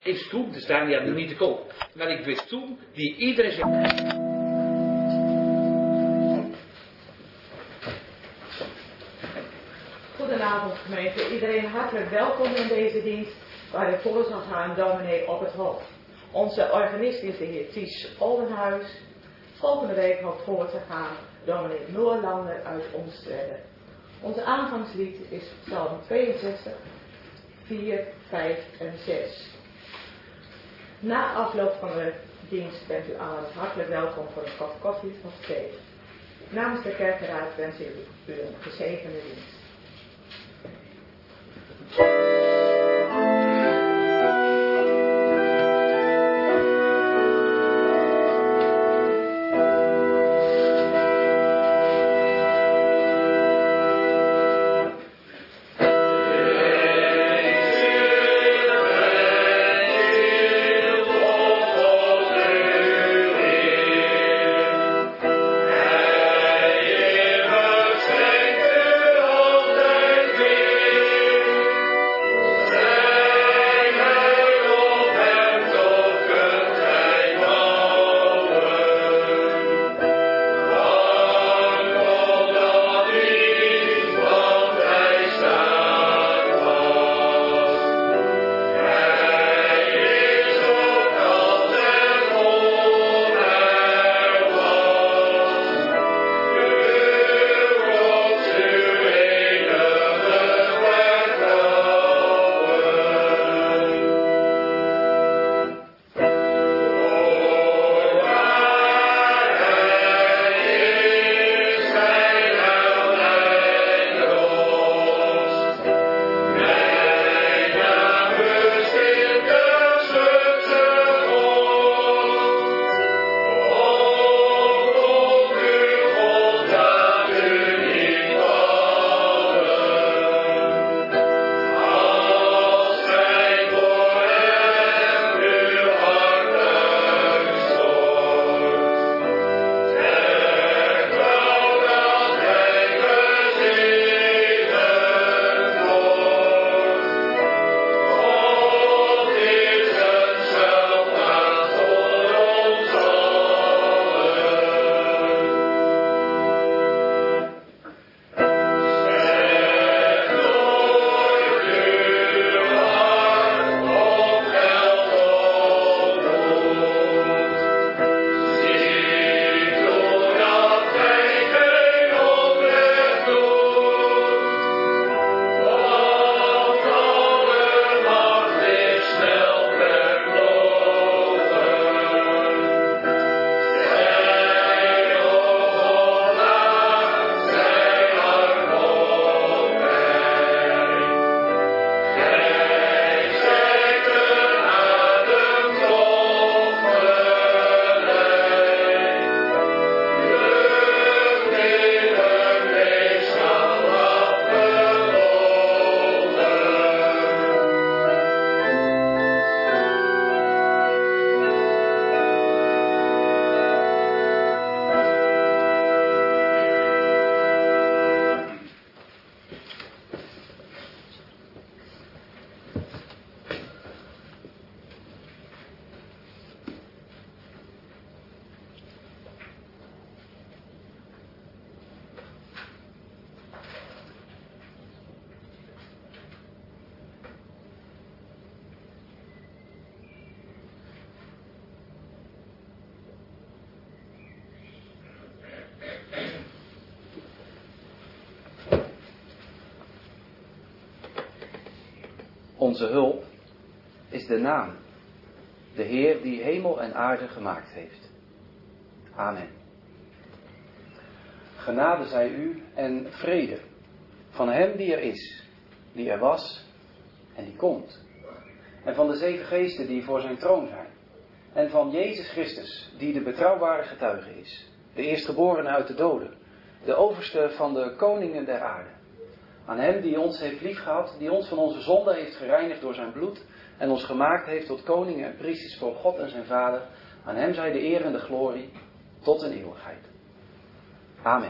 Is toen, er staan ja niet te koop. Maar ik wist toen, die iedereen zegt. Goedenavond gemeente, iedereen hartelijk welkom in deze dienst waarin voor zal gaan dominee op het hoofd. Onze organist is de heer Ties Oldenhuis. Volgende week hoopt voor te gaan dominee Noorlander uit Omstreden. Onze aanvangslied is Psalm 62, 4, 5 en 6. Na afloop van de dienst bent u allen hartelijk welkom voor een kop koffie of thee. Namens de kerkenraad wens ik u een gezegende dienst. Onze hulp is de naam, de Heer die hemel en aarde gemaakt heeft. Amen. Genade zij u en vrede van hem die er is, die er was en die komt. En van de 7 geesten die voor zijn troon zijn. En van Jezus Christus, die de betrouwbare getuige is. De eerstgeborene uit de doden, de overste van de koningen der aarde. Aan hem die ons heeft liefgehad, die ons van onze zonde heeft gereinigd door zijn bloed en ons gemaakt heeft tot koningen en priesters voor God en zijn Vader. Aan hem zij de eer en de glorie tot in eeuwigheid. Amen.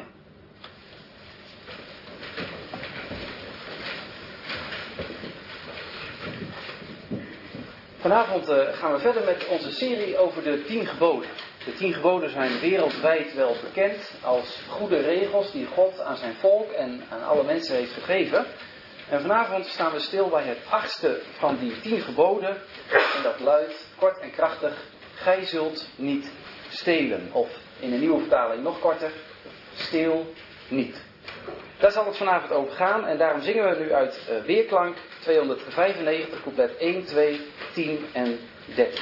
Vanavond gaan we verder met onze serie over de 10 geboden. De 10 geboden zijn wereldwijd wel bekend als goede regels die God aan zijn volk en aan alle mensen heeft gegeven. En vanavond staan we stil bij het 8e van die 10 geboden. En dat luidt kort en krachtig: gij zult niet stelen. Of in een nieuwe vertaling nog korter: steel niet. Daar zal het vanavond over gaan en daarom zingen we nu uit Weerklank 295, couplet 1, 2, 10 en 13.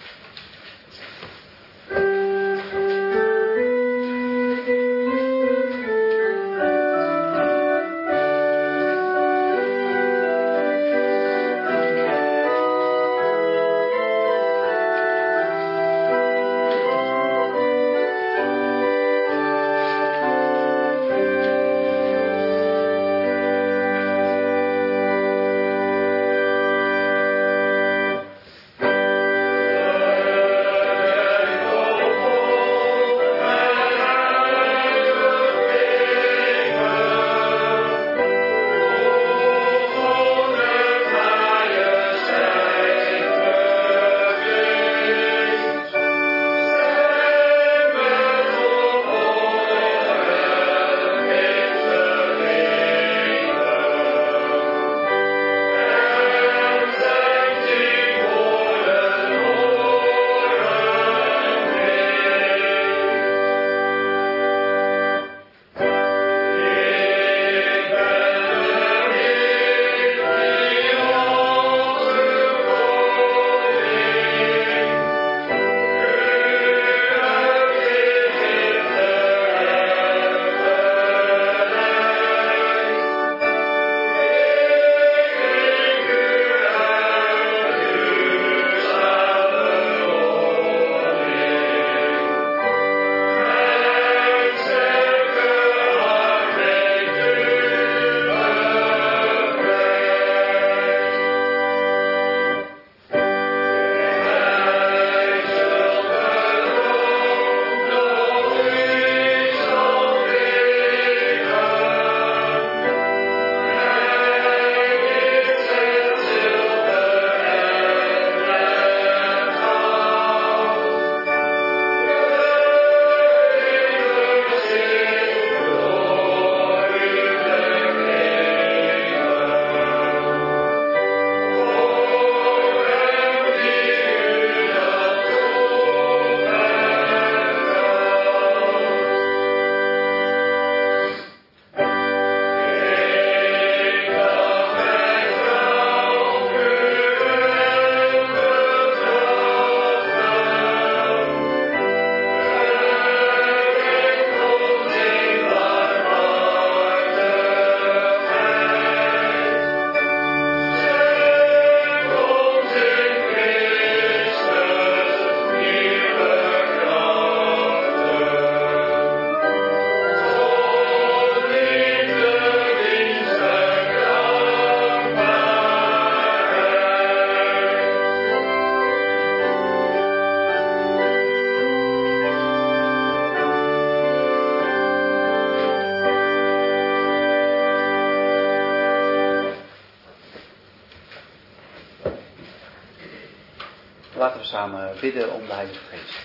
Laten we samen bidden om de Heilige Geest.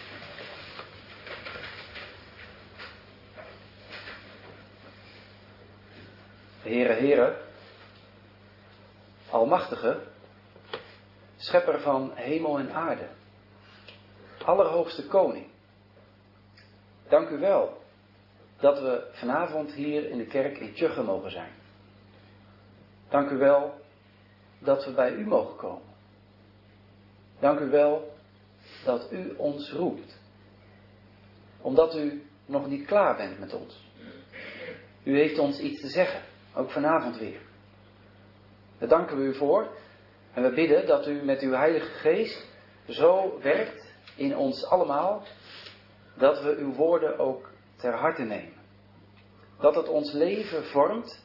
Heere, Heere, Almachtige, Schepper van hemel en aarde, Allerhoogste Koning. Dank u wel dat we vanavond hier in de kerk in Tjugge mogen zijn. Dank u wel dat we bij u mogen komen. Dank u wel dat u ons roept. Omdat u nog niet klaar bent met ons. U heeft ons iets te zeggen, ook vanavond weer. Daar danken we u voor. En we bidden dat u met uw Heilige Geest zo werkt in ons allemaal, dat we uw woorden ook ter harte nemen. Dat het ons leven vormt,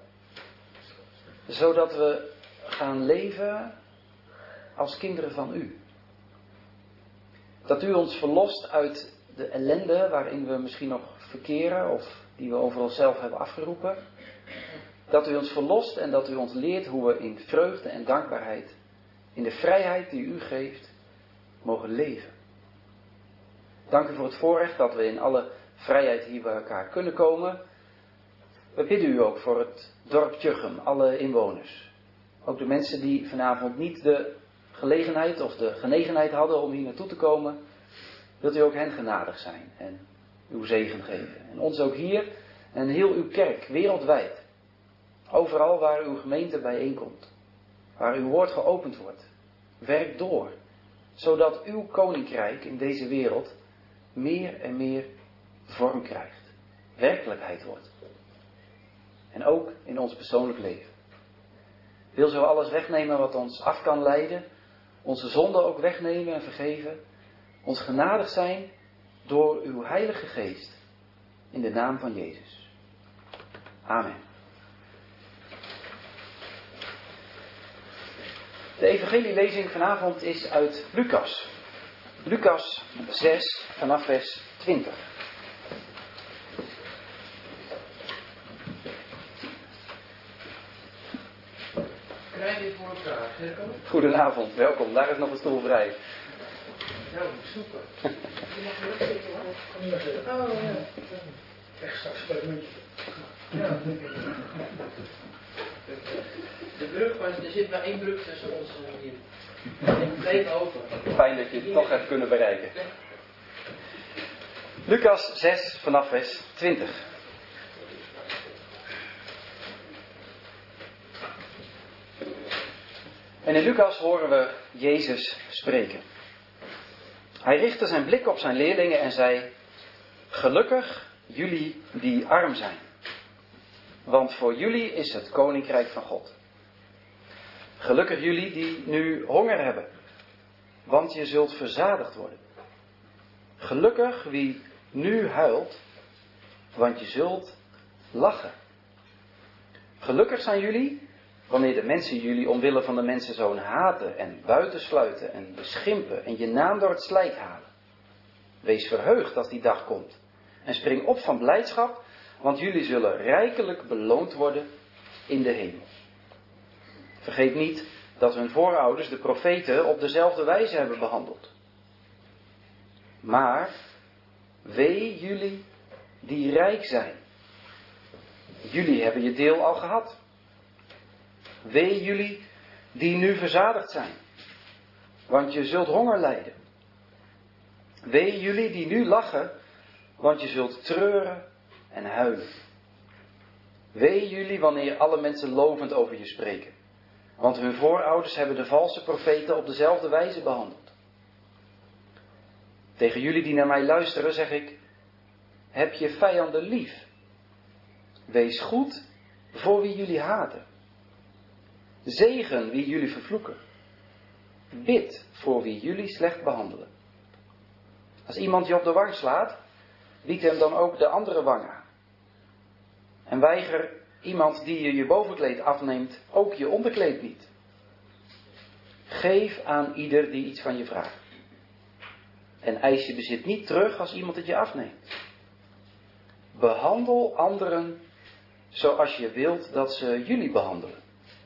zodat we gaan leven als kinderen van u. Dat u ons verlost uit de ellende waarin we misschien nog verkeren of die we over onszelf hebben afgeroepen. Dat u ons verlost en dat u ons leert hoe we in vreugde en dankbaarheid in de vrijheid die u geeft, mogen leven. Dank u voor het voorrecht dat we in alle vrijheid hier bij elkaar kunnen komen. We bidden u ook voor het dorp Tjuchem, alle inwoners. Ook de mensen die vanavond niet de gelegenheid of de genegenheid hadden om hier naartoe te komen. Wilt u ook hen genadig zijn en uw zegen geven. En ons ook hier en heel uw kerk, wereldwijd. Overal waar uw gemeente bijeenkomt. Waar uw woord geopend wordt. Werk door. Zodat uw koninkrijk in deze wereld meer en meer vorm krijgt. Werkelijkheid wordt. En ook in ons persoonlijk leven. Wil zo alles wegnemen wat ons af kan leiden. Onze zonden ook wegnemen en vergeven. Ons genadig zijn door uw Heilige Geest. In de naam van Jezus. Amen. De evangelielezing vanavond is uit Lucas. Lucas 6 vanaf vers 20. Krijg je voor elkaar, Gerko? Goedenavond, welkom. Daar is nog een stoel vrij. Ja, super. Je mag er ook zitten hoor. Kom hier maar zitten. Oh ja. Echt straks bij het muntje. Ja. De brug, maar er zit maar één brug tussen ons hier. Ik bleef over. Fijn dat je het toch hebt kunnen bereiken. Lucas 6 vanaf vers 20. En in Lucas horen we Jezus spreken. Hij richtte zijn blik op zijn leerlingen en zei: gelukkig jullie die arm zijn, want voor jullie is het koninkrijk van God. Gelukkig jullie die nu honger hebben, want je zult verzadigd worden. Gelukkig wie nu huilt, want je zult lachen. Gelukkig zijn jullie wanneer de mensen jullie omwille van de mensenzoon haten en buitensluiten en beschimpen en je naam door het slijk halen. Wees verheugd als die dag komt en spring op van blijdschap, want jullie zullen rijkelijk beloond worden in de hemel. Vergeet niet dat hun voorouders de profeten op dezelfde wijze hebben behandeld. Maar wee jullie die rijk zijn. Jullie hebben je deel al gehad. Wee jullie die nu verzadigd zijn, want je zult honger lijden. Wee jullie die nu lachen, want je zult treuren en huilen. Wee jullie wanneer alle mensen lovend over je spreken, want hun voorouders hebben de valse profeten op dezelfde wijze behandeld. Tegen jullie die naar mij luisteren zeg ik: heb je vijanden lief. Wees goed voor wie jullie haten. Zegen wie jullie vervloeken. Bid voor wie jullie slecht behandelen. Als iemand je op de wang slaat, bied hem dan ook de andere wang aan. En weiger iemand die je bovenkleed afneemt ook je onderkleed niet. Geef aan ieder die iets van je vraagt. En eis je bezit niet terug als iemand het je afneemt. Behandel anderen zoals je wilt dat ze jullie behandelen.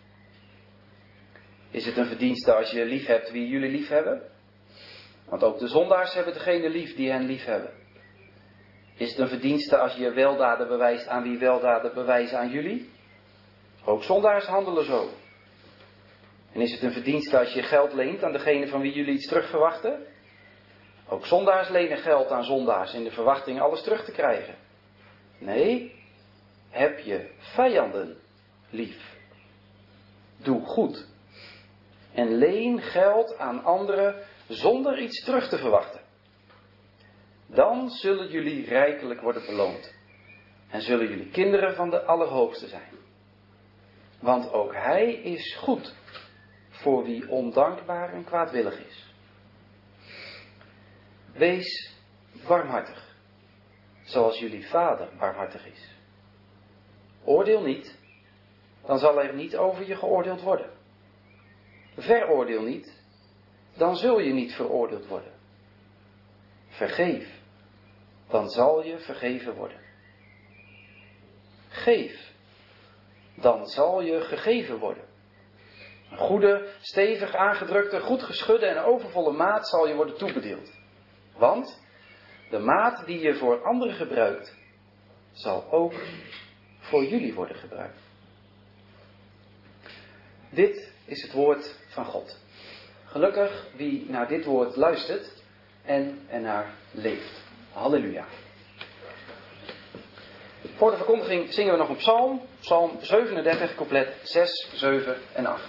Is het een verdienste als je lief hebt wie jullie lief hebben? Want ook de zondaars hebben degene lief die hen lief hebben. Is het een verdienste als je weldaden bewijst aan wie weldaden bewijzen aan jullie? Ook zondaars handelen zo. En is het een verdienste als je geld leent aan degene van wie jullie iets terug verwachten? Ook zondaars lenen geld aan zondaars in de verwachting alles terug te krijgen. Nee, heb je vijanden lief. Doe goed. En leen geld aan anderen zonder iets terug te verwachten. Dan zullen jullie rijkelijk worden beloond. En zullen jullie kinderen van de Allerhoogste zijn. Want ook Hij is goed voor wie ondankbaar en kwaadwillig is. Wees barmhartig, zoals jullie Vader barmhartig is. Oordeel niet, dan zal er niet over je geoordeeld worden. Veroordeel niet, dan zul je niet veroordeeld worden. Vergeef, dan zal je vergeven worden. Geef, dan zal je gegeven worden. Een goede, stevig aangedrukte, goed geschudde en overvolle maat zal je worden toebedeeld. Want de maat die je voor anderen gebruikt, zal ook voor jullie worden gebruikt. Dit is het woord van God. Gelukkig wie naar dit woord luistert en ernaar leeft. Halleluja. Voor de verkondiging zingen we nog een psalm. Psalm 37, couplet 6, 7 en 8.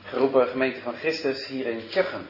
geroepen gemeente van Christus hier in Tjuchem.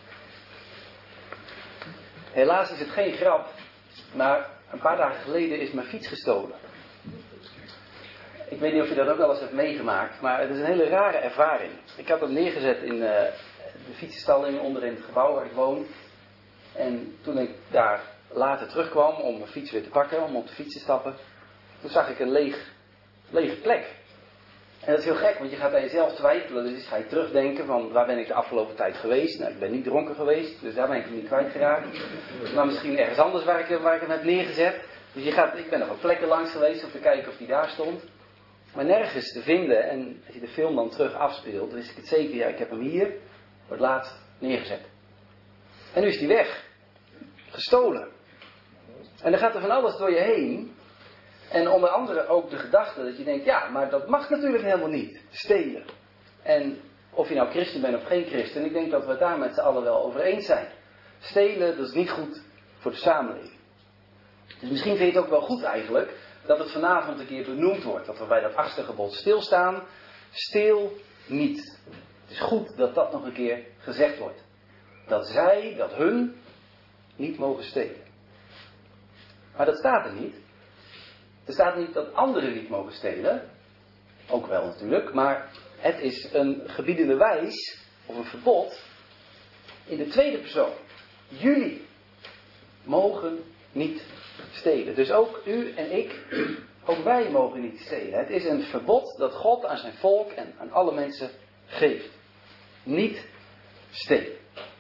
Helaas is het geen grap, maar een paar dagen geleden is mijn fiets gestolen. Ik weet niet of je dat ook wel eens hebt meegemaakt, maar het is een hele rare ervaring. Ik had hem neergezet in de fietsenstalling onder in het gebouw waar ik woon. En toen ik daar later terugkwam om mijn fiets weer te pakken, om op de fiets te stappen, toen zag ik een lege plek. En dat is heel gek, want je gaat aan jezelf twijfelen. Dus ga je terugdenken van waar ben ik de afgelopen tijd geweest. Nou, ik ben niet dronken geweest, dus daar ben ik hem niet kwijtgeraakt. Maar misschien ergens anders waar ik hem heb neergezet. Dus ik ben nog op plekken langs geweest om te kijken of die daar stond. Maar nergens te vinden. En als je de film dan terug afspeelt, dan wist ik het zeker. Ja, ik heb hem hier voor het laatst neergezet. En nu is die weg. Gestolen. En dan gaat er van alles door je heen. En onder andere ook de gedachte dat je denkt, ja, maar dat mag natuurlijk helemaal niet. Stelen. En of je nou christen bent of geen christen, ik denk dat we het daar met z'n allen wel over eens zijn. Stelen, dat is niet goed voor de samenleving. Dus misschien vind je het ook wel goed eigenlijk dat het vanavond een keer benoemd wordt. Dat we bij dat 8e gebod stilstaan. Steel niet. Het is goed dat dat nog een keer gezegd wordt. Dat hun niet mogen stelen. Maar dat staat er niet. Er staat niet dat anderen niet mogen stelen. Ook wel natuurlijk. Maar het is een gebiedende wijs. Of een verbod. In de tweede persoon. Jullie mogen niet stelen. Dus ook u en ik. Ook wij mogen niet stelen. Het is een verbod dat God aan zijn volk en aan alle mensen geeft. Niet stelen.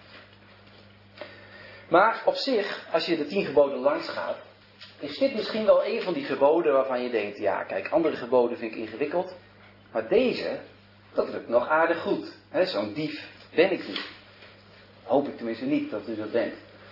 Maar op zich, als je de 10 geboden langs gaat, is dit misschien wel een van die geboden waarvan je denkt, ja kijk, andere geboden vind ik ingewikkeld. Maar deze, dat lukt nog aardig goed. Zo'n dief ben ik niet. Hoop ik tenminste niet dat u dat bent.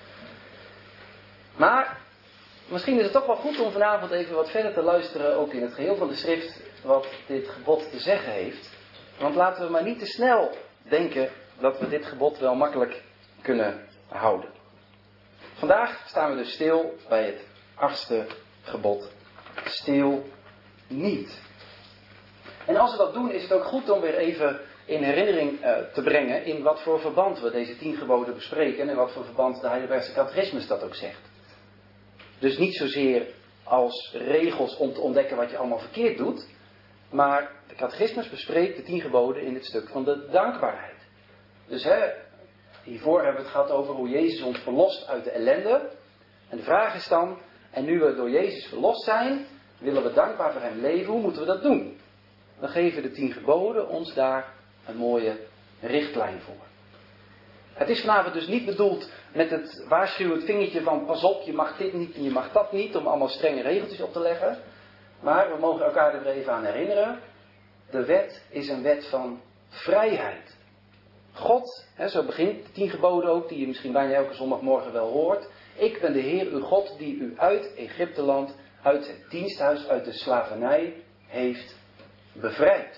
Maar misschien is het toch wel goed om vanavond even wat verder te luisteren, ook in het geheel van de schrift, wat dit gebod te zeggen heeft. Want laten we maar niet te snel denken dat we dit gebod wel makkelijk kunnen houden. Vandaag staan we dus stil bij het 8e gebod. Steel niet. En als we dat doen, is het ook goed om weer even in herinnering te brengen in wat voor verband we deze 10 geboden bespreken en in wat voor verband de Heidelbergse Catechismus dat ook zegt. Dus niet zozeer als regels om te ontdekken wat je allemaal verkeerd doet, maar de Catechismus bespreekt de 10 geboden in het stuk van de dankbaarheid. Dus hiervoor hebben we het gehad over hoe Jezus ons verlost uit de ellende. En de vraag is dan, en nu we door Jezus verlost zijn, willen we dankbaar voor hem leven, hoe moeten we dat doen? Dan geven de 10 geboden ons daar een mooie richtlijn voor. Het is vanavond dus niet bedoeld met het waarschuwend vingertje van pas op, je mag dit niet en je mag dat niet, om allemaal strenge regeltjes op te leggen. Maar we mogen elkaar er even aan herinneren, de wet is een wet van vrijheid. God, zo begint de 10 geboden ook, die je misschien bijna elke zondagmorgen wel hoort. Ik ben de Heer uw God die u uit Egypteland, uit het diensthuis, uit de slavernij heeft bevrijd.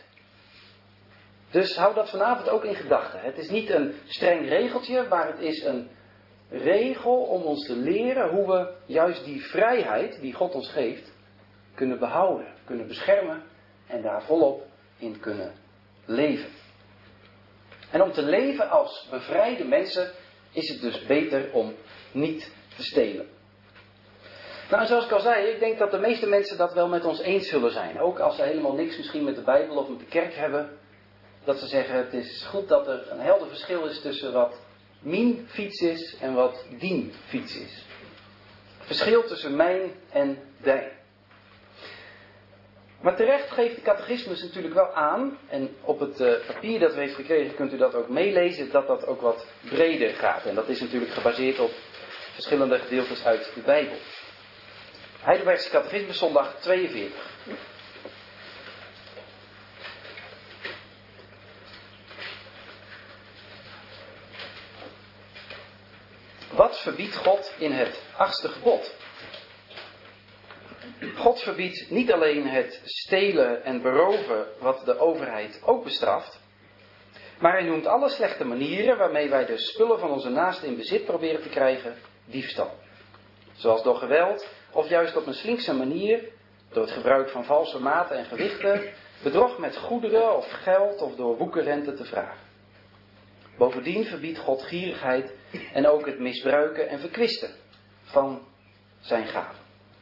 Dus hou dat vanavond ook in gedachten. Het is niet een streng regeltje, maar het is een regel om ons te leren hoe we juist die vrijheid die God ons geeft, kunnen behouden, kunnen beschermen en daar volop in kunnen leven. En om te leven als bevrijde mensen is het dus beter om niet te stelen. Nou, zoals ik al zei, ik denk dat de meeste mensen dat wel met ons eens zullen zijn. Ook als ze helemaal niks misschien met de Bijbel of met de kerk hebben. Dat ze zeggen, het is goed dat er een helder verschil is tussen wat mijn fiets is en wat dien fiets is. Verschil tussen mijn en dijn. Maar terecht geeft de catechismus natuurlijk wel aan, en op het papier dat u heeft gekregen kunt u dat ook meelezen, dat dat ook wat breder gaat. En dat is natuurlijk gebaseerd op verschillende gedeeltes uit de Bijbel. Heidelbergse Catechismus, zondag 42. Wat verbiedt God in het 8e gebod? God verbiedt niet alleen het stelen en beroven wat de overheid ook bestraft, maar hij noemt alle slechte manieren waarmee wij de spullen van onze naasten in bezit proberen te krijgen, diefstal. Zoals door geweld of juist op een slinkse manier, door het gebruik van valse maten en gewichten, bedrog met goederen of geld of door woekerrente te vragen. Bovendien verbiedt God gierigheid en ook het misbruiken en verkwisten van zijn gaven.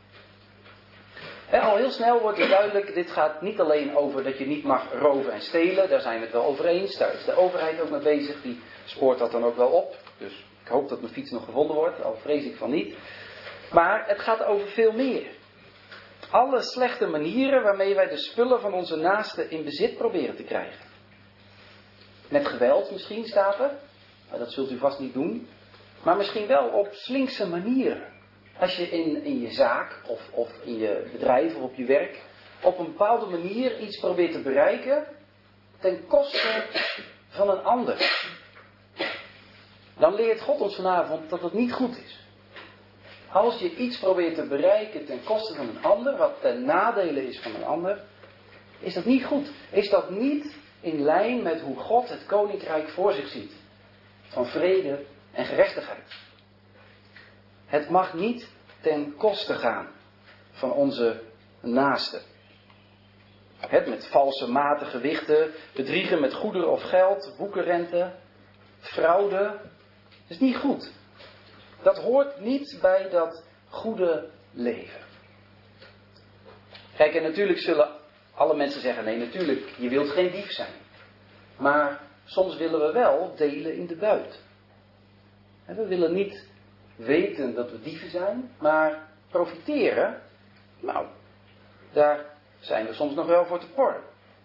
Al heel snel wordt het duidelijk, dit gaat niet alleen over dat je niet mag roven en stelen, daar zijn we het wel over eens. Daar is de overheid ook mee bezig, die spoort dat dan ook wel op. Dus ik hoop dat mijn fiets nog gevonden wordt, al vrees ik van niet. Maar het gaat over veel meer. Alle slechte manieren waarmee wij de spullen van onze naasten in bezit proberen te krijgen. Met geweld misschien staat er, maar dat zult u vast niet doen. Maar misschien wel op slinkse manieren. Als je in je zaak of in je bedrijf of op je werk op een bepaalde manier iets probeert te bereiken ten koste van een ander. Dan leert God ons vanavond dat het niet goed is. Als je iets probeert te bereiken ten koste van een ander, wat ten nadele is van een ander, is dat niet goed. Is dat niet in lijn met hoe God het koninkrijk voor zich ziet. Van vrede en gerechtigheid. Het mag niet ten koste gaan van onze naasten. Het met valse maten, gewichten, bedriegen met goederen of geld, boekenrente, fraude. Dat is niet goed. Dat hoort niet bij dat goede leven. Kijk, en natuurlijk zullen alle mensen zeggen, nee natuurlijk, je wilt geen dief zijn. Maar soms willen we wel delen in de buit. We willen niet weten dat we dieven zijn, maar profiteren, nou, daar zijn we soms nog wel voor te porren.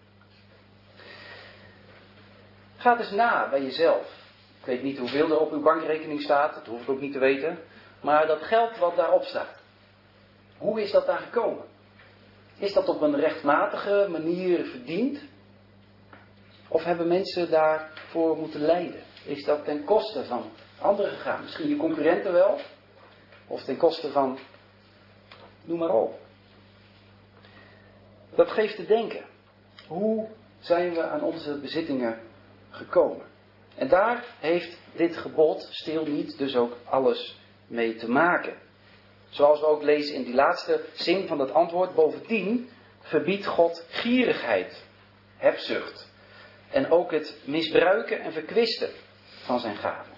Ga eens na bij jezelf. Ik weet niet hoeveel er op uw bankrekening staat, dat hoef ik ook niet te weten. Maar dat geld wat daarop staat, hoe is dat daar gekomen? Is dat op een rechtmatige manier verdiend? Of hebben mensen daarvoor moeten lijden? Is dat ten koste van anderen gegaan? Misschien je concurrenten wel? Of ten koste van, noem maar op. Dat geeft te denken. Hoe zijn we aan onze bezittingen gekomen? En daar heeft dit gebod, steel niet, dus ook alles mee te maken. Zoals we ook lezen in die laatste zin van het antwoord. Bovendien verbiedt God gierigheid, hebzucht. En ook het misbruiken en verkwisten van zijn gaven.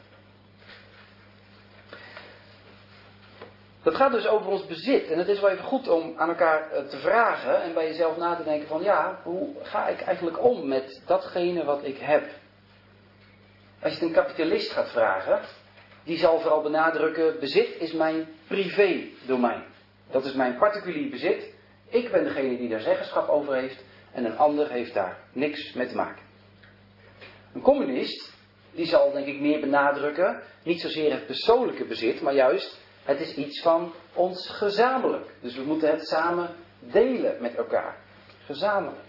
Dat gaat dus over ons bezit. En het is wel even goed om aan elkaar te vragen en bij jezelf na te denken van ja, hoe ga ik eigenlijk om met datgene wat ik heb? Als je het een kapitalist gaat vragen, die zal vooral benadrukken, bezit is mijn privé-domein. Dat is mijn particulier bezit. Ik ben degene die daar zeggenschap over heeft en een ander heeft daar niks mee te maken. Een communist, die zal denk ik meer benadrukken, niet zozeer het persoonlijke bezit, maar juist het is iets van ons gezamenlijk. Dus we moeten het samen delen met elkaar. Gezamenlijk.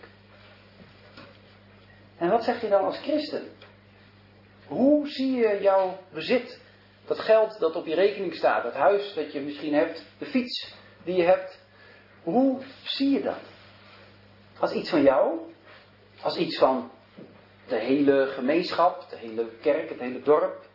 En wat zeg je dan als christen? Hoe zie je jouw bezit? Dat geld dat op je rekening staat, het huis dat je misschien hebt, de fiets die je hebt. Hoe zie je dat? Als iets van jou? Als iets van de hele gemeenschap, de hele kerk, het hele dorp?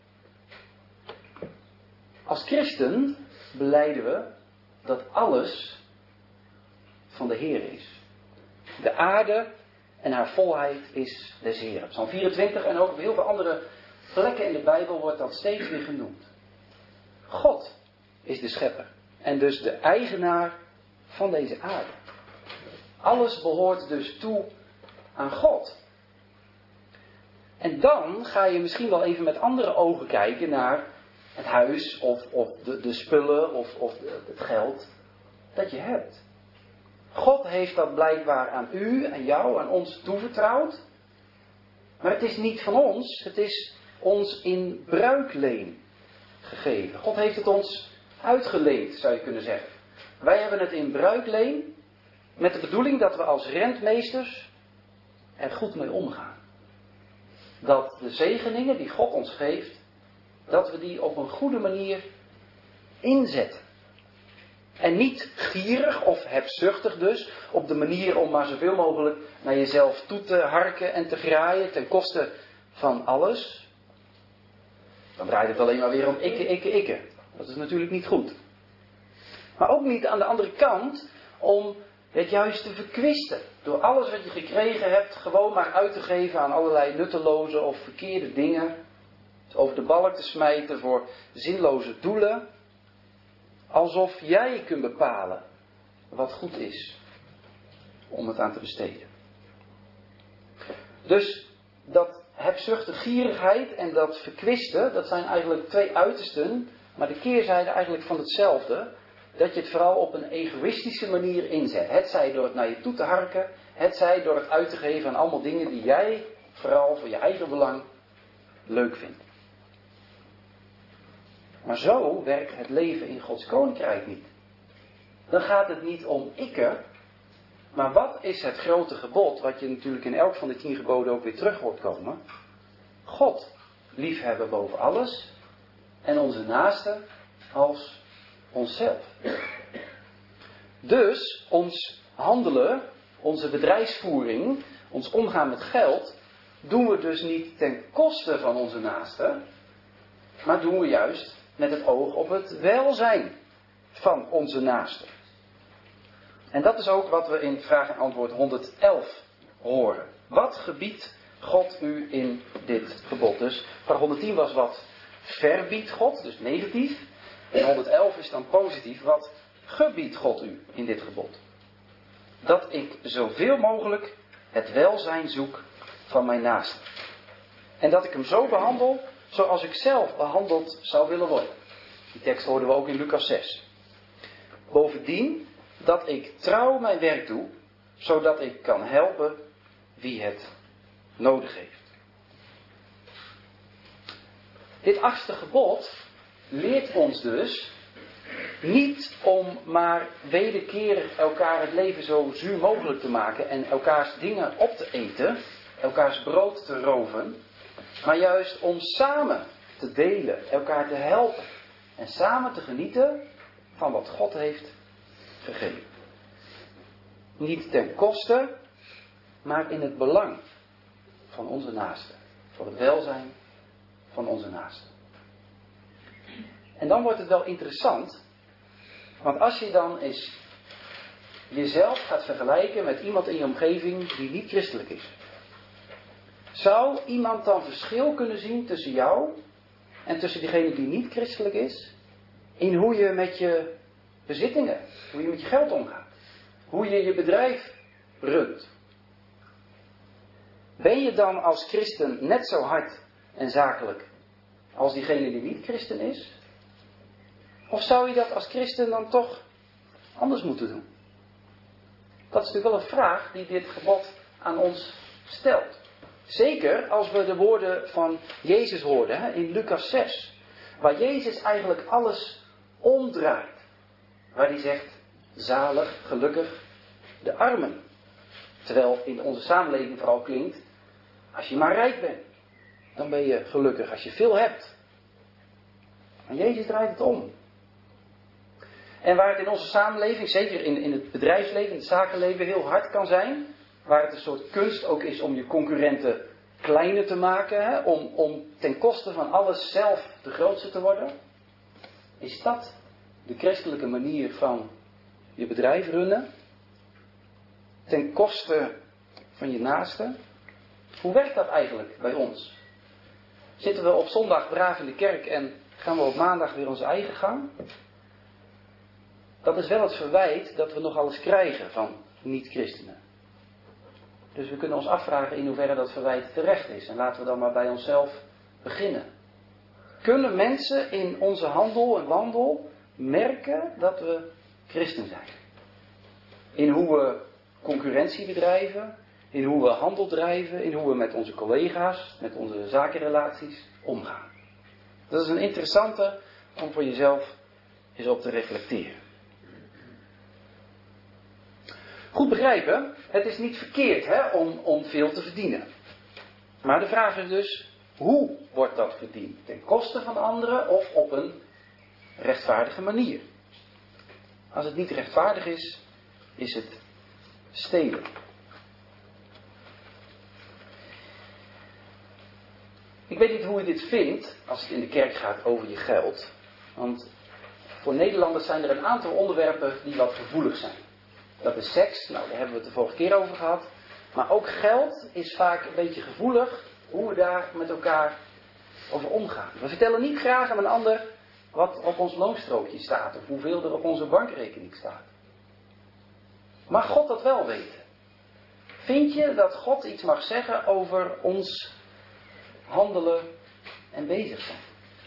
Als christen belijden we dat alles van de Heer is. De aarde en haar volheid is des Heeren. Psalm 24 en ook op heel veel andere plekken in de Bijbel wordt dat steeds weer genoemd. God is de schepper en dus de eigenaar van deze aarde. Alles behoort dus toe aan God. En dan ga je misschien wel even met andere ogen kijken naar het huis of de spullen of het geld dat je hebt. God heeft dat blijkbaar aan u en jou, aan ons toevertrouwd. Maar het is niet van ons, het is ons in bruikleen gegeven. God heeft het ons uitgeleend, zou je kunnen zeggen. Wij hebben het in bruikleen met de bedoeling dat we als rentmeesters er goed mee omgaan. Dat de zegeningen die God ons geeft, dat we die op een goede manier inzetten. En niet gierig of hebzuchtig dus, op de manier om maar zoveel mogelijk naar jezelf toe te harken en te graaien ten koste van alles. Dan draait het alleen maar weer om ikke. Dat is natuurlijk niet goed. Maar ook niet aan de andere kant om het juist te verkwisten. Door alles wat je gekregen hebt gewoon maar uit te geven aan allerlei nutteloze of verkeerde dingen. over de balk te smijten voor zinloze doelen. Alsof jij kunt bepalen wat goed is om het aan te besteden. Dus dat hebzuchtige gierigheid en dat verkwisten, dat zijn eigenlijk twee uitersten, maar de keerzijde eigenlijk van hetzelfde. Dat je het vooral op een egoïstische manier inzet. Hetzij door het naar je toe te harken, hetzij door het uit te geven aan allemaal dingen die jij vooral voor je eigen belang leuk vindt. Maar zo werkt het leven in Gods koninkrijk niet. Dan gaat het niet om ikke, maar wat is het grote gebod, wat je natuurlijk in elk van de 10 geboden ook weer terug hoort komen? God liefhebben boven alles en onze naaste als onszelf. Dus ons handelen, onze bedrijfsvoering, ons omgaan met geld, doen we dus niet ten koste van onze naaste, maar doen we juist met het oog op het welzijn van onze naaste. En dat is ook wat we in vraag en antwoord 111 horen. Wat gebiedt God u in dit gebod? Dus vraag 110 was wat verbiedt God, dus negatief. En 111 is dan positief. Wat gebiedt God u in dit gebod? Dat ik zoveel mogelijk het welzijn zoek van mijn naaste. En dat ik hem zo behandel zoals ik zelf behandeld zou willen worden. Die tekst hoorden we ook in Lucas 6. Bovendien dat ik trouw mijn werk doe, zodat ik kan helpen wie het nodig heeft. Dit 8e gebod leert ons dus niet om maar wederkerig elkaar het leven zo zuur mogelijk te maken en elkaars dingen op te eten, elkaars brood te roven, maar juist om samen te delen, elkaar te helpen en samen te genieten van wat God heeft gegeven. Niet ten koste, maar in het belang van onze naaste. Voor het welzijn van onze naaste. En dan wordt het wel interessant, want als je dan eens jezelf gaat vergelijken met iemand in je omgeving die niet christelijk is. Zou iemand dan verschil kunnen zien tussen jou en tussen diegene die niet christelijk is? In hoe je met je bezittingen, hoe je met je geld omgaat. Hoe je je bedrijf runt. Ben je dan als christen net zo hard en zakelijk als diegene die niet christen is? Of zou je dat als christen dan toch anders moeten doen? Dat is natuurlijk wel een vraag die dit gebod aan ons stelt. Zeker als we de woorden van Jezus hoorden in Lucas 6. Waar Jezus eigenlijk alles omdraait. Waar hij zegt, zalig, gelukkig, de armen. Terwijl in onze samenleving vooral klinkt, als je maar rijk bent, dan ben je gelukkig als je veel hebt. Maar Jezus draait het om. En waar het in onze samenleving, zeker in het bedrijfsleven, in het zakenleven, heel hard kan zijn, waar het een soort kunst ook is om je concurrenten kleiner te maken, om ten koste van alles zelf de grootste te worden, is dat de christelijke manier van je bedrijf runnen? Ten koste van je naaste? Hoe werkt dat eigenlijk bij ons? Zitten we op zondag braaf in de kerk en gaan we op maandag weer onze eigen gang? Dat is wel het verwijt dat we nogal eens krijgen van niet-christenen. Dus we kunnen ons afvragen in hoeverre dat verwijt terecht is. En laten we dan maar bij onszelf beginnen. Kunnen mensen in onze handel en wandel merken dat we christen zijn? In hoe we concurrentie bedrijven, in hoe we handel drijven, in hoe we met onze collega's, met onze zakenrelaties omgaan. Dat is een interessante om voor jezelf eens op te reflecteren. Goed begrijpen, het is niet verkeerd om veel te verdienen. Maar de vraag is dus, hoe wordt dat verdiend? Ten koste van anderen of op een rechtvaardige manier? Als het niet rechtvaardig is, is het stelen. Ik weet niet hoe je dit vindt als het in de kerk gaat over je geld. Want voor Nederlanders zijn er een aantal onderwerpen die wat gevoelig zijn. Dat is seks, nou daar hebben we het de vorige keer over gehad. Maar ook geld is vaak een beetje gevoelig hoe we daar met elkaar over omgaan. We vertellen niet graag aan een ander wat op ons loonstrookje staat of hoeveel er op onze bankrekening staat. Mag God dat wel weten? Vind je dat God iets mag zeggen over ons handelen en bezig zijn?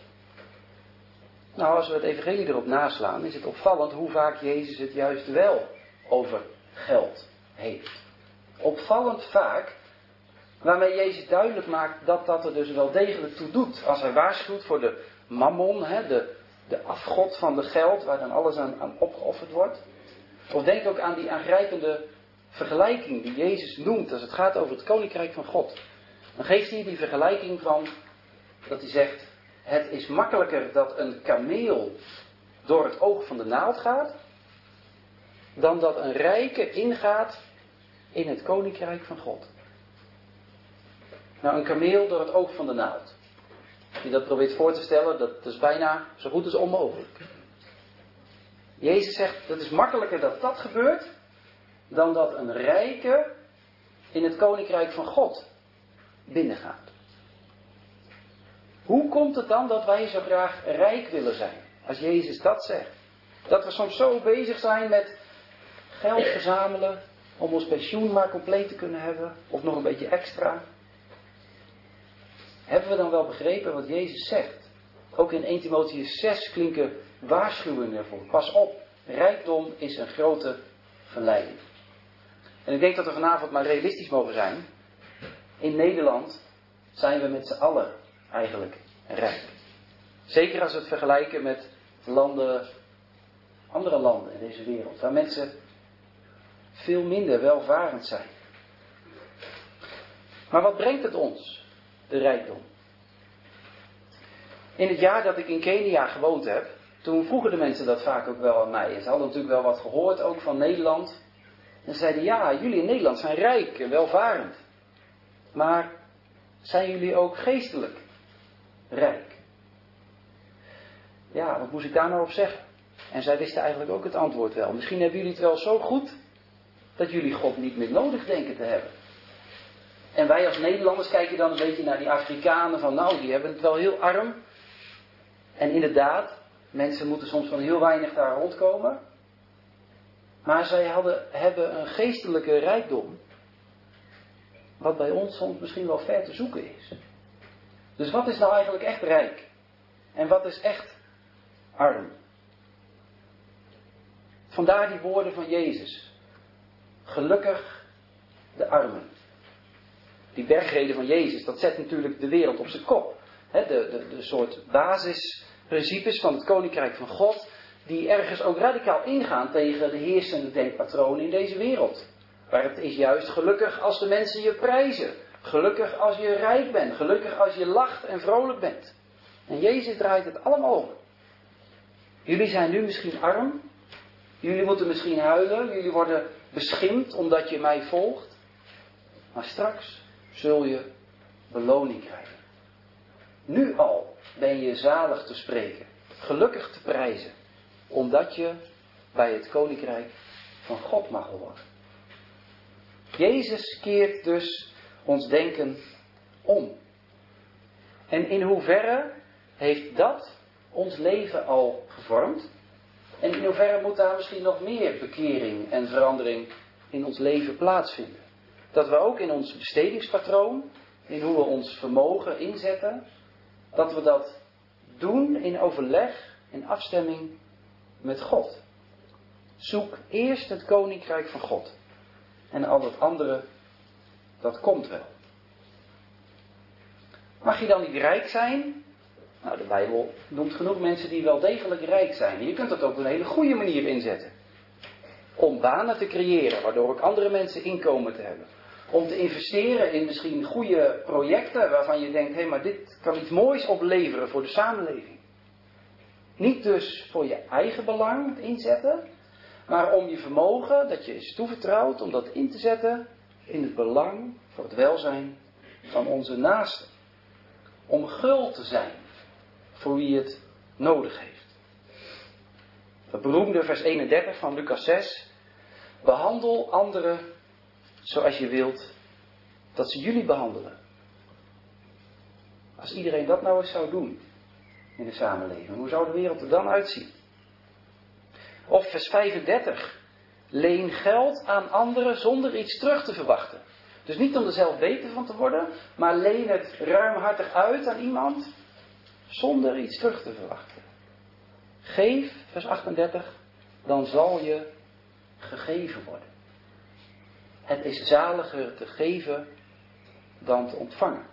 Nou, als we het evangelie erop naslaan, is het opvallend hoe vaak Jezus het juist wel over geld heeft. Opvallend vaak, waarmee Jezus duidelijk maakt dat dat er dus wel degelijk toe doet. Als hij waarschuwt voor de mammon, de afgod van de geld, waar dan alles aan opgeofferd wordt. Of denk ook aan die aangrijpende vergelijking die Jezus noemt als het gaat over het koninkrijk van God. Dan geeft hij die vergelijking van, dat hij zegt, het is makkelijker dat een kameel door het oog van de naald gaat, dan dat een rijke ingaat in het koninkrijk van God. Nou, een kameel door het oog van de naald. Als je dat probeert voor te stellen, dat is bijna zo goed als onmogelijk. Jezus zegt, het is makkelijker dat dat gebeurt, dan dat een rijke in het koninkrijk van God binnengaat. Hoe komt het dan dat wij zo graag rijk willen zijn? Als Jezus dat zegt. Dat we soms zo bezig zijn met geld verzamelen om ons pensioen maar compleet te kunnen hebben. Of nog een beetje extra. Hebben we dan wel begrepen wat Jezus zegt? Ook in 1 Timotheüs 6 klinken waarschuwingen ervoor. Pas op, rijkdom is een grote verleiding. En ik denk dat we vanavond maar realistisch mogen zijn. In Nederland zijn we met z'n allen eigenlijk rijk. Zeker als we het vergelijken met andere landen in deze wereld. Waar mensen veel minder welvarend zijn. Maar wat brengt het ons, de rijkdom? In het jaar dat ik in Kenia gewoond heb, toen vroegen de mensen dat vaak ook wel aan mij. En ze hadden natuurlijk wel wat gehoord, ook van Nederland. En zeiden, ja, jullie in Nederland zijn rijk en welvarend. Maar zijn jullie ook geestelijk rijk? Ja, wat moest ik daar nou op zeggen? En zij wisten eigenlijk ook het antwoord wel. Misschien hebben jullie het wel zo goed dat jullie God niet meer nodig denken te hebben. En wij als Nederlanders kijken dan een beetje naar die Afrikanen van nou, die hebben het wel heel arm. En inderdaad, mensen moeten soms van heel weinig daar rondkomen. Maar zij hebben een geestelijke rijkdom. Wat bij ons soms misschien wel ver te zoeken is. Dus wat is nou eigenlijk echt rijk? En wat is echt arm? Vandaar die woorden van Jezus. Gelukkig de armen. Die bergreden van Jezus, dat zet natuurlijk de wereld op zijn kop. De soort basisprincipes van het koninkrijk van God, die ergens ook radicaal ingaan tegen de heersende denkpatronen in deze wereld. Waar het is juist gelukkig als de mensen je prijzen. Gelukkig als je rijk bent. Gelukkig als je lacht en vrolijk bent. En Jezus draait het allemaal om. Jullie zijn nu misschien arm. Jullie moeten misschien huilen. Jullie worden beschimpt omdat je mij volgt. Maar straks zul je beloning krijgen. Nu al ben je zalig te spreken. Gelukkig te prijzen. Omdat je bij het koninkrijk van God mag horen. Jezus keert dus ons denken om. En in hoeverre heeft dat ons leven al gevormd? En in hoeverre moet daar misschien nog meer bekering en verandering in ons leven plaatsvinden? Dat we ook in ons bestedingspatroon, in hoe we ons vermogen inzetten, dat we dat doen in overleg, in afstemming met God. Zoek eerst het koninkrijk van God. En al het andere, dat komt wel. Mag je dan niet rijk zijn? Nou, de Bijbel noemt genoeg mensen die wel degelijk rijk zijn. En je kunt dat op een hele goede manier inzetten. Om banen te creëren, waardoor ook andere mensen inkomen te hebben. Om te investeren in misschien goede projecten waarvan je denkt, hé, maar dit kan iets moois opleveren voor de samenleving. Niet dus voor je eigen belang inzetten, maar om je vermogen dat je is toevertrouwd, om dat in te zetten in het belang voor het welzijn van onze naasten. Om gul te zijn voor wie het nodig heeft. Het beroemde vers 31 van Lucas 6. Behandel anderen zoals je wilt dat ze jullie behandelen. Als iedereen dat nou eens zou doen in de samenleving, hoe zou de wereld er dan uitzien? Of vers 35. Leen geld aan anderen zonder iets terug te verwachten. Dus niet om er zelf beter van te worden, maar leen het ruimhartig uit aan iemand zonder iets terug te verwachten. Geef, vers 38, dan zal je gegeven worden. Het is zaliger te geven dan te ontvangen.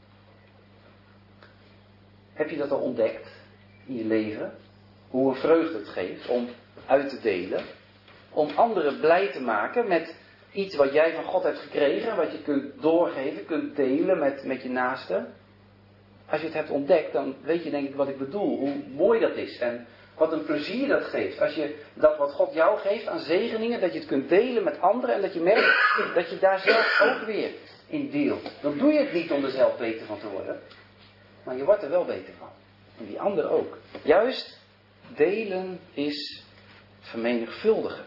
Heb je dat al ontdekt in je leven? Hoe een vreugde het geeft om uit te delen. Om anderen blij te maken met iets wat jij van God hebt gekregen. Wat je kunt doorgeven, kunt delen met je naaste. Als je het hebt ontdekt, dan weet je denk ik wat ik bedoel. Hoe mooi dat is en wat een plezier dat geeft. Als je dat wat God jou geeft aan zegeningen, dat je het kunt delen met anderen. En dat je merkt dat je daar zelf ook weer in deelt. Dan doe je het niet om er zelf beter van te worden. Maar je wordt er wel beter van. En die ander ook. Juist delen is vermenigvuldigen.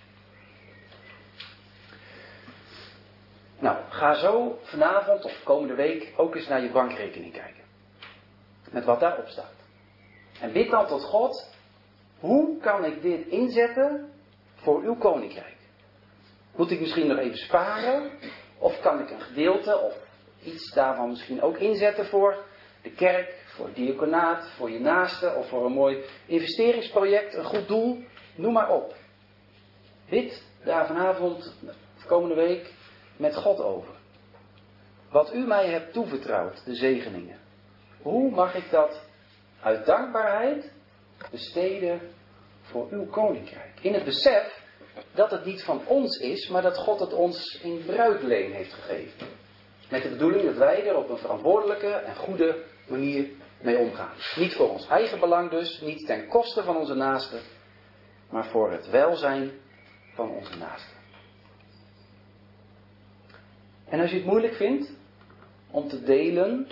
Nou, ga zo vanavond of komende week ook eens naar je bankrekening kijken. Met wat daarop staat. En bid dan tot God. Hoe kan ik dit inzetten voor uw koninkrijk? Moet ik misschien nog even sparen? Of kan ik een gedeelte of iets daarvan misschien ook inzetten voor de kerk, voor het diaconaat, voor je naaste of voor een mooi investeringsproject, een goed doel? Noem maar op. Bid daar vanavond of komende week met God over. Wat u mij hebt toevertrouwd, de zegeningen. Hoe mag ik dat uit dankbaarheid besteden voor uw koninkrijk? In het besef dat het niet van ons is, maar dat God het ons in bruikleen heeft gegeven. Met de bedoeling dat wij er op een verantwoordelijke en goede manier mee omgaan. Niet voor ons eigen belang dus, niet ten koste van onze naasten, maar voor het welzijn van onze naasten. En als je het moeilijk vindt om te delen,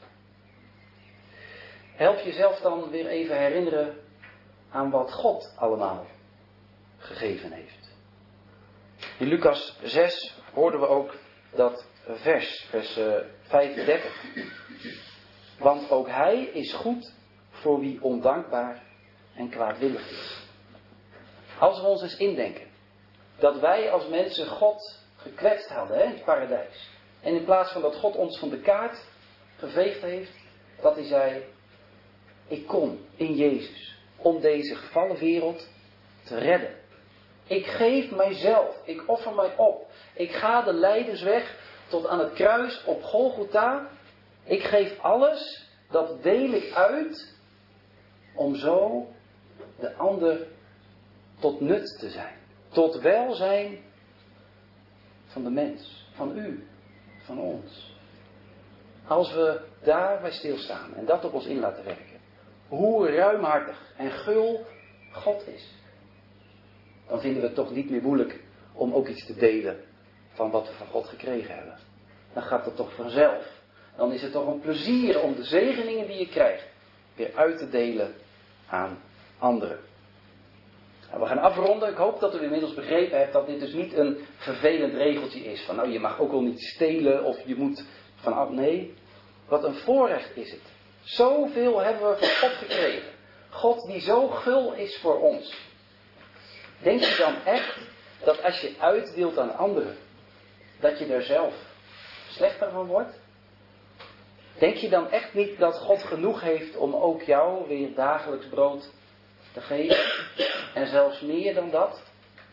help jezelf dan weer even herinneren aan wat God allemaal gegeven heeft. In Lucas 6 hoorden we ook dat vers 35. Want ook hij is goed voor wie ondankbaar en kwaadwillig is. Als we ons eens indenken dat wij als mensen God gekwetst hadden in het paradijs. En in plaats van dat God ons van de kaart geveegd heeft, dat hij zei, ik kom in Jezus om deze gevallen wereld te redden. Ik geef mijzelf, ik offer mij op. Ik ga de lijdensweg tot aan het kruis op Golgotha. Ik geef alles, dat deel ik uit, om zo de ander tot nut te zijn. Tot welzijn van de mens, van u, van ons. Als we daarbij stilstaan en dat op ons in laten werken. Hoe ruimhartig en gul God is. Dan vinden we het toch niet meer moeilijk om ook iets te delen van wat we van God gekregen hebben. Dan gaat het toch vanzelf. Dan is het toch een plezier om de zegeningen die je krijgt weer uit te delen aan anderen. Nou, we gaan afronden. Ik hoop dat u inmiddels begrepen hebt dat dit dus niet een vervelend regeltje is. Van nou, je mag ook wel niet stelen of je moet van... Nee, wat een voorrecht is het. Zoveel hebben we van God gekregen. God die zo gul is voor ons. Denk je dan echt dat als je uitdeelt aan anderen, dat je er zelf slechter van wordt? Denk je dan echt niet dat God genoeg heeft om ook jou weer dagelijks brood te geven? En zelfs meer dan dat?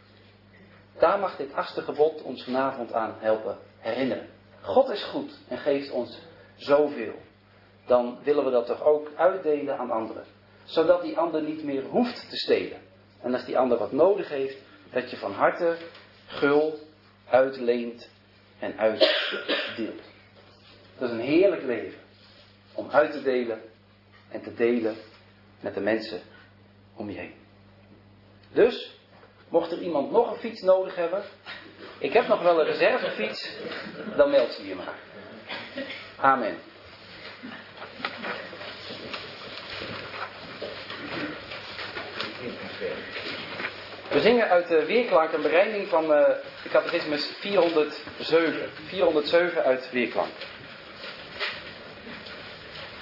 Daar mag dit 8e gebod ons vanavond aan helpen herinneren. God is goed en geeft ons zoveel. Dan willen we dat toch ook uitdelen aan anderen. Zodat die ander niet meer hoeft te stelen. En als die ander wat nodig heeft, dat je van harte gul uitleent en uitdeelt. Dat is een heerlijk leven. Om uit te delen en te delen met de mensen om je heen. Dus, mocht er iemand nog een fiets nodig hebben. Ik heb nog wel een reservefiets. Dan meld je je maar. Amen. We zingen uit de Weerklank een bereiding van de catechismus 407. 407 uit Weerklank.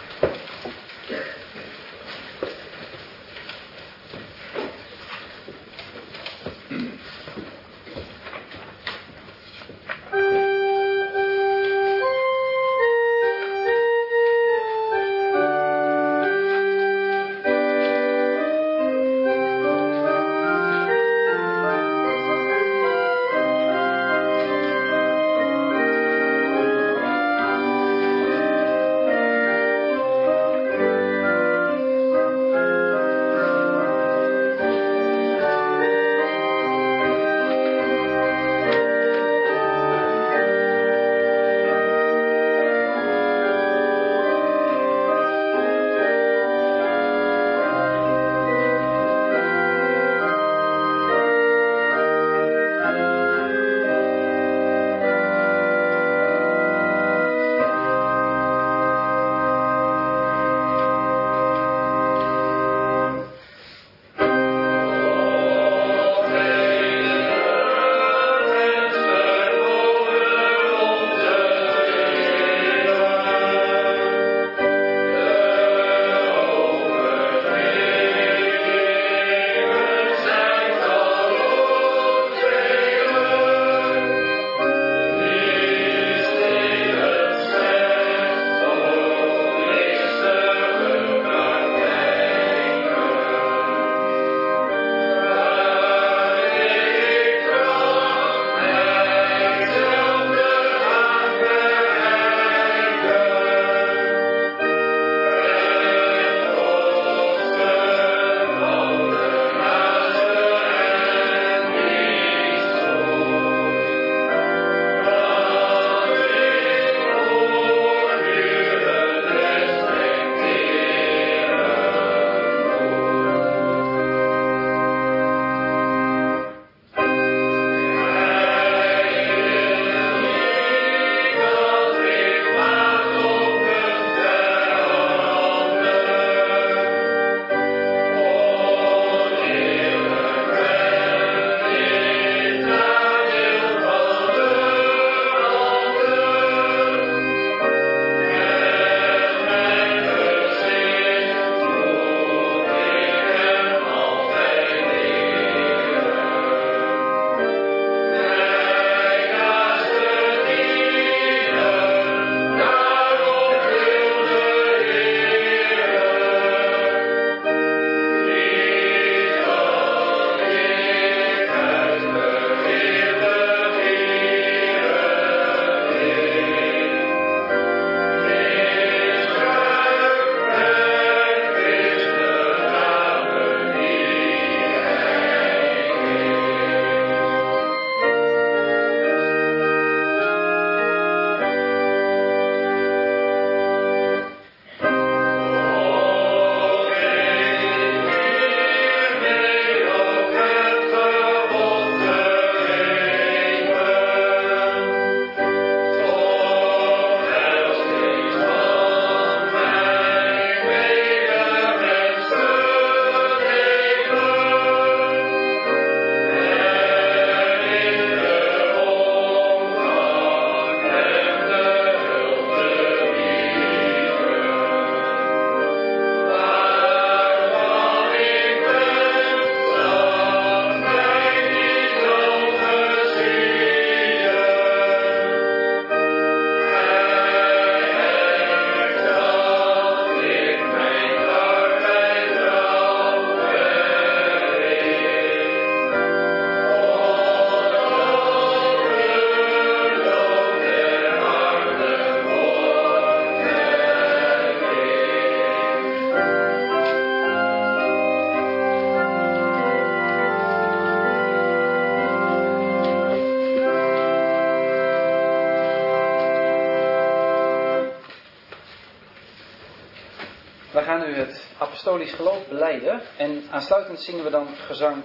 We gaan nu het apostolisch geloof belijden en aansluitend zingen we dan gezang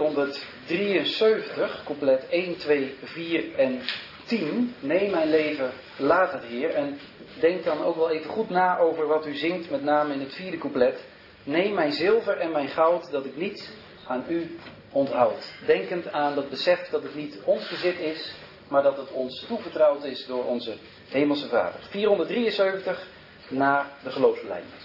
473, couplet 1, 2, 4 en 10. Neem mijn leven, laat het Heer. En denk dan ook wel even goed na over wat u zingt, met name in het 4e couplet. Neem mijn zilver en mijn goud, dat ik niets aan u onthoud. Denkend aan dat besef dat het niet ons bezit is, maar dat het ons toevertrouwd is door onze Hemelse Vader. 473 na de geloofsbelijdenis.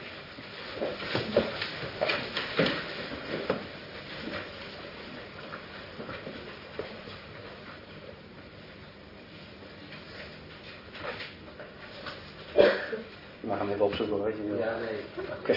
Je mag hem even opzoeken hoor. Ja, nee. Oké.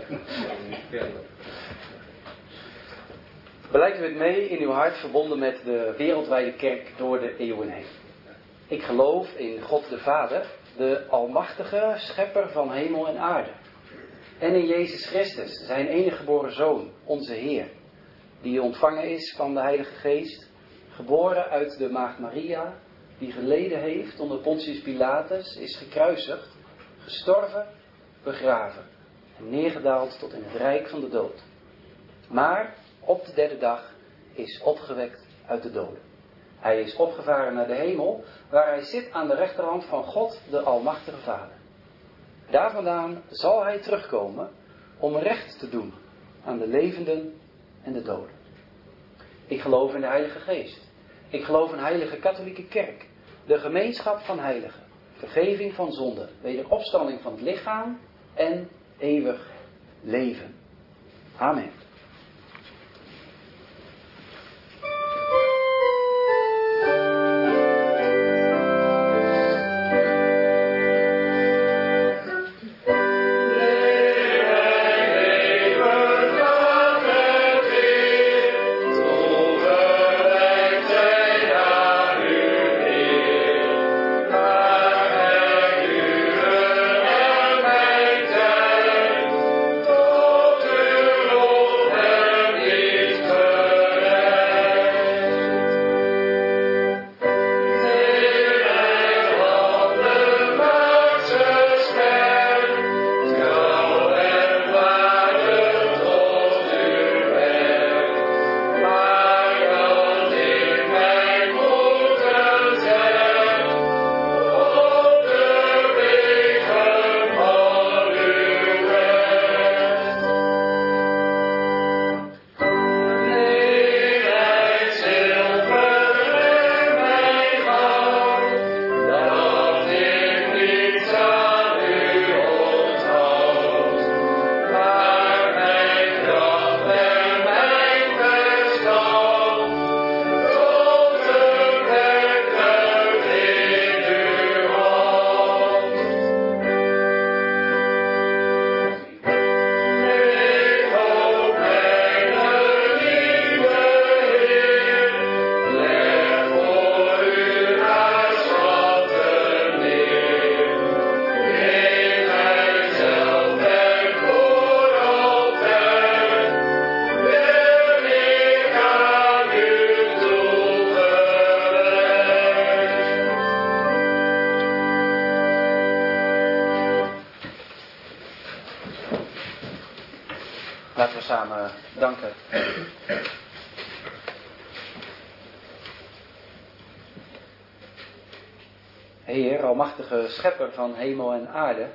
Beleidt u het mee in uw hart verbonden met de wereldwijde kerk door de eeuwen heen. Ik geloof in God de Vader, de almachtige schepper van hemel en aarde. En in Jezus Christus, zijn enige geboren Zoon, onze Heer, die ontvangen is van de Heilige Geest, geboren uit de Maagd Maria, die geleden heeft onder Pontius Pilatus, is gekruisigd, gestorven, begraven en neergedaald tot in het rijk van de dood. Maar op de derde dag is opgewekt uit de doden. Hij is opgevaren naar de hemel, waar hij zit aan de rechterhand van God, de Almachtige Vader. Daar vandaan zal hij terugkomen om recht te doen aan de levenden en de doden. Ik geloof in de Heilige Geest. Ik geloof in heilige katholieke kerk, de gemeenschap van heiligen, vergeving van zonden, wederopstanding van het lichaam en eeuwig leven. Amen. Laten we samen danken. Heer, almachtige schepper van hemel en aarde,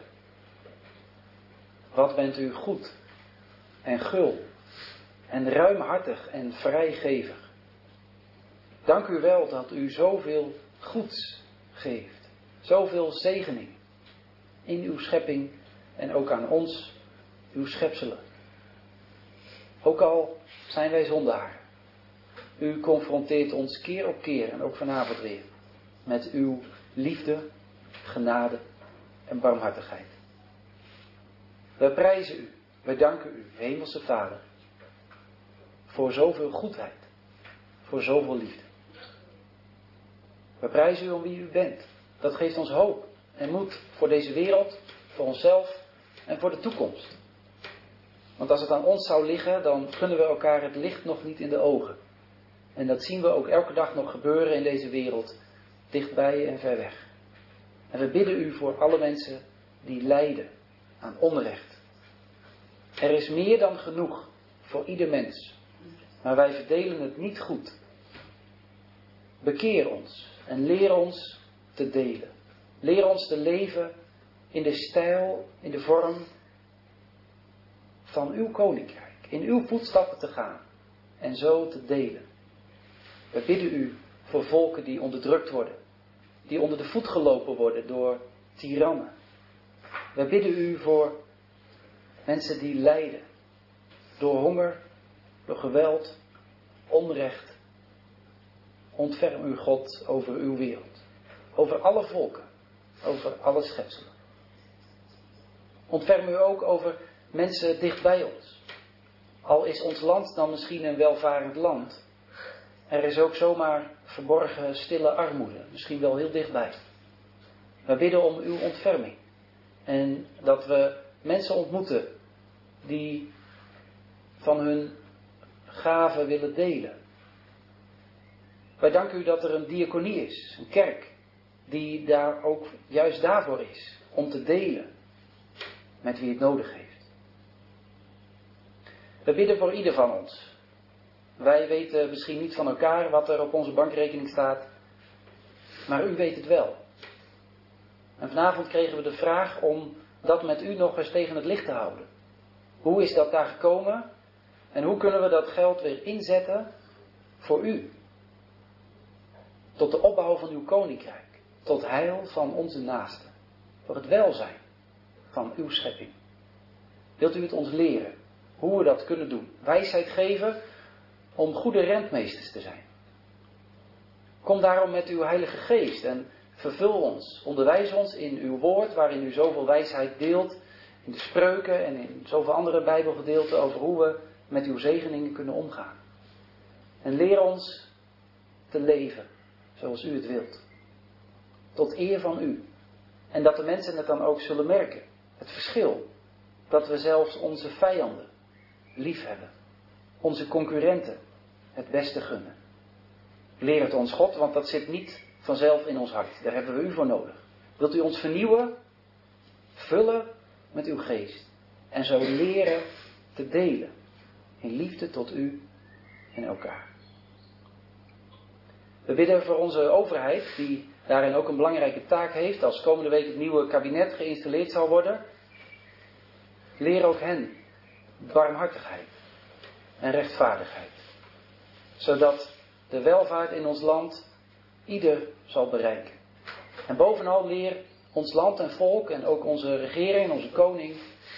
wat bent u goed en gul en ruimhartig en vrijgevig. Dank u wel dat u zoveel goeds geeft, zoveel zegening in uw schepping en ook aan ons, uw schepselen. Ook al zijn wij zondaren, u confronteert ons keer op keer en ook vanavond weer met uw liefde, genade en barmhartigheid. We prijzen u, we danken u, Hemelse Vader, voor zoveel goedheid, voor zoveel liefde. We prijzen u om wie u bent. Dat geeft ons hoop en moed voor deze wereld, voor onszelf en voor de toekomst. Want als het aan ons zou liggen, dan gunnen we elkaar het licht nog niet in de ogen. En dat zien we ook elke dag nog gebeuren in deze wereld, dichtbij en ver weg. En we bidden u voor alle mensen die lijden aan onrecht, Er is meer dan genoeg voor ieder mens. Maar wij verdelen het niet goed. Bekeer ons en leer ons te delen. Leer ons te leven in de stijl, in de vorm van uw koninkrijk. In uw voetstappen te gaan en zo te delen. We bidden u voor volken die onderdrukt worden. Die onder de voet gelopen worden door tirannen. We bidden u voor mensen die lijden. Door honger, door geweld, onrecht. Ontferm u God over uw wereld. Over alle volken. Over alle schepselen. Ontferm u ook over mensen dicht bij ons. Al is ons land dan misschien een welvarend land. Er is ook zomaar verborgen, stille armoede. Misschien wel heel dichtbij. We bidden om uw ontferming. En dat we mensen ontmoeten die van hun gaven willen delen. Wij danken u dat er een diaconie is, een kerk, die daar ook juist daarvoor is. Om te delen met wie het nodig heeft. We bidden voor ieder van ons. Wij weten misschien niet van elkaar wat er op onze bankrekening staat. Maar u weet het wel. En vanavond kregen we de vraag om dat met u nog eens tegen het licht te houden. Hoe is dat daar gekomen? En hoe kunnen we dat geld weer inzetten voor u? Tot de opbouw van uw koninkrijk. Tot heil van onze naasten. Voor het welzijn van uw schepping. Wilt u het ons leren? Hoe we dat kunnen doen? Wijsheid geven om goede rentmeesters te zijn. Kom daarom met uw Heilige Geest en vervul ons. Onderwijs ons in uw woord waarin u zoveel wijsheid deelt. In de spreuken en in zoveel andere Bijbelgedeelten over hoe we met uw zegeningen kunnen omgaan. En leer ons te leven zoals u het wilt. Tot eer van u. En dat de mensen het dan ook zullen merken. Het verschil. Dat we zelfs onze vijanden lief hebben. Onze concurrenten het beste gunnen. Leer het ons God, want dat zit niet vanzelf in ons hart. Daar hebben we u voor nodig. Wilt u ons vernieuwen? Vullen met uw geest. En zo leren te delen. In liefde tot u en elkaar. We bidden voor onze overheid, die daarin ook een belangrijke taak heeft, als komende week het nieuwe kabinet geïnstalleerd zal worden. Leer ook hen barmhartigheid en rechtvaardigheid. Zodat de welvaart in ons land ieder zal bereiken. En bovenal leer ons land en volk en ook onze regering en onze koning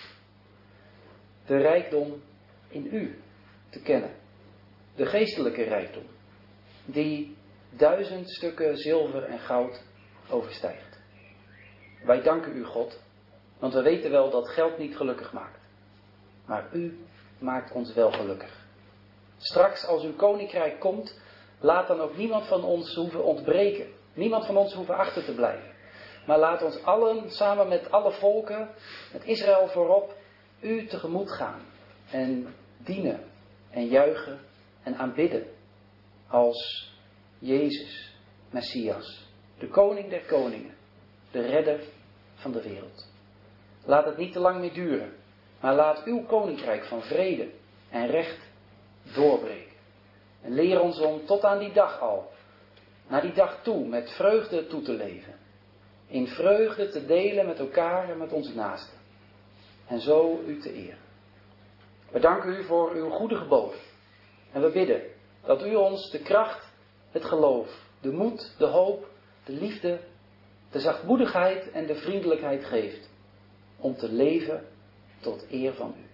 de rijkdom in u te kennen. De geestelijke rijkdom. Die 1000 stukken zilver en goud overstijgt. Wij danken u, God, want we weten wel dat geld niet gelukkig maakt. Maar u maakt ons wel gelukkig. Straks als uw koninkrijk komt, laat dan ook niemand van ons hoeven ontbreken. Niemand van ons hoeven achter te blijven. Maar laat ons allen, samen met alle volken, met Israël voorop, u tegemoet gaan. En dienen en juichen en aanbidden. Als Jezus, Messias, de koning der koningen, de redder van de wereld. Laat het niet te lang meer duren, maar laat uw koninkrijk van vrede en recht doorbreken. En leer ons om tot aan die dag al, naar die dag toe, met vreugde toe te leven. In vreugde te delen met elkaar en met onze naasten. En zo u te eren. We danken u voor uw goede geboden. En we bidden dat u ons de kracht, het geloof, de moed, de hoop, de liefde, de zachtmoedigheid en de vriendelijkheid geeft. Om te leven tot eer van u.